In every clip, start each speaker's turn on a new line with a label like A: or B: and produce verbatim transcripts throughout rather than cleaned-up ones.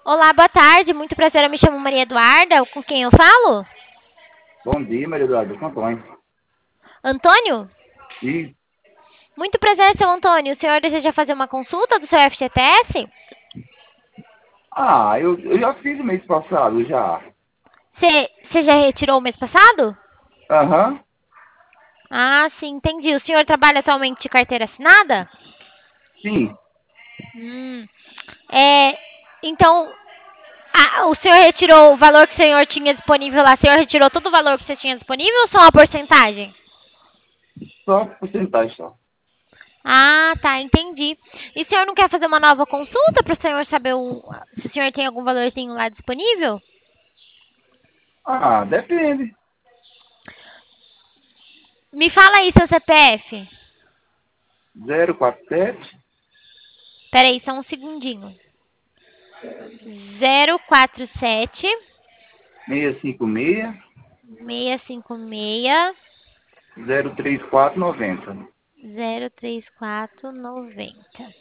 A: Olá, boa tarde. Muito prazer, eu me chamo Maria Eduarda. Com quem eu falo?
B: Bom dia, Maria Eduardo. Com Antônio.
A: Antônio?
B: E,
A: Muito prazer, seu Antônio. O senhor deseja fazer uma consulta do seu F G T S?
B: ah, eu, eu já fiz mês passado, já.
A: Você já retirou o mês passado?
B: Aham,
A: Ah, sim, entendi. O senhor trabalha atualmente de carteira assinada?
B: sim.
A: Hum, é, então, a- o senhor retirou o valor que o senhor tinha disponível lá? O senhor retirou todo o valor que você tinha disponível ou só uma porcentagem?
B: Só porcentagem só.
A: Ah, tá, entendi. E o senhor não quer fazer uma nova consulta para o senhor saber o- se o senhor tem algum valorzinho lá disponível?
B: Ah, depende.
A: Me fala aí seu C P F.
B: Zero quatro sete,
A: Peraí, só um segundinho. Zero quatro sete
B: seis cinco seis,
A: seis cinco seis
B: zero três quatro nove zero.
A: zero três quatro nove zero.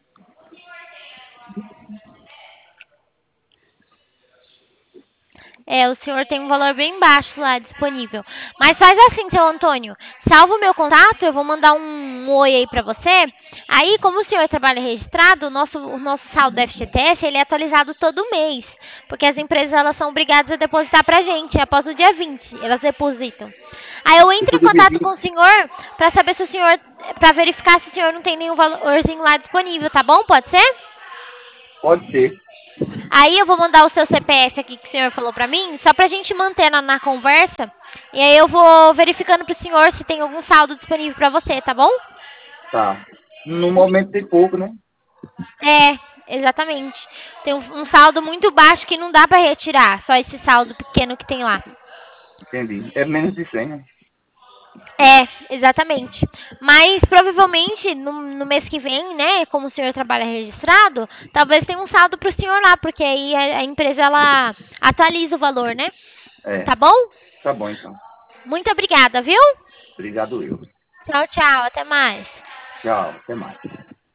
A: É, o senhor tem um valor bem baixo lá disponível. Mas faz assim, seu Antônio. Salva o meu contato, eu vou mandar um, um oi aí pra você. Aí, como o senhor trabalha registrado, o nosso, o nosso saldo do F G T S, ele é atualizado todo mês. Porque as empresas, elas são obrigadas a depositar pra gente, após o dia vinte, elas depositam. Aí eu entro em
B: Depois do dia
A: contato com o
B: vinte,
A: senhor pra saber se o senhor, pra verificar se o senhor não tem nenhum valorzinho lá disponível, tá bom? Pode ser?
B: pode ser.
A: Aí eu vou mandar o seu C P F aqui que o senhor falou pra mim, só pra gente manter na, na conversa. E aí eu vou verificando pro senhor se tem algum saldo disponível pra você, tá bom?
B: Tá. No momento tem pouco, né?
A: É, exatamente. Tem um, um saldo muito baixo que não dá pra retirar, só esse saldo pequeno que tem lá.
B: Entendi. É menos de cem, né?
A: É, exatamente. Mas provavelmente no, no mês que vem, né, como o senhor trabalha registrado, talvez tenha um saldo pro senhor lá, porque aí a, a empresa ela atualiza o valor, né?
B: É.
A: Tá bom?
B: Tá bom, então.
A: Muito obrigada, viu?
B: Obrigado eu.
A: Tchau, tchau. Até mais.
B: Tchau. Até mais.